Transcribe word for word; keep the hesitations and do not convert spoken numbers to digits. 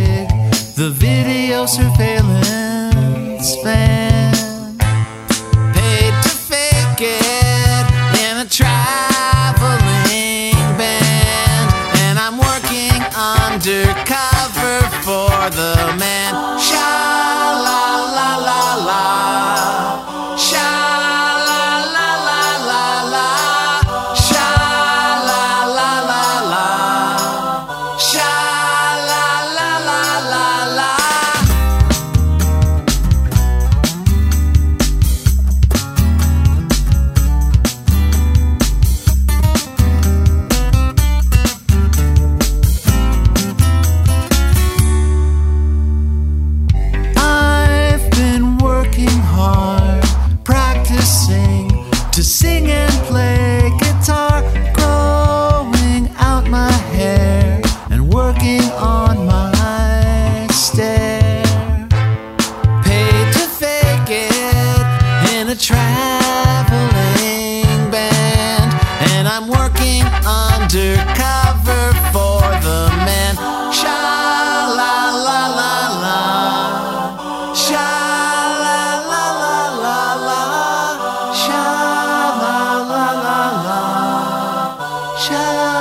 gig, the video surveillance van. Paid to fake it in a traveling band, and I'm working undercover for the man. Sha la la la la. Sha la la la la la. Sha la la la la. Sha la la la la la. I've been working hard, practicing to sing and play guitar, growing out my hair and working on my stare. Paid to fake it in a traveling band, and I'm working undercover for the man. Sha la la la la. Sha la la la la la. Sha la la la la. Sha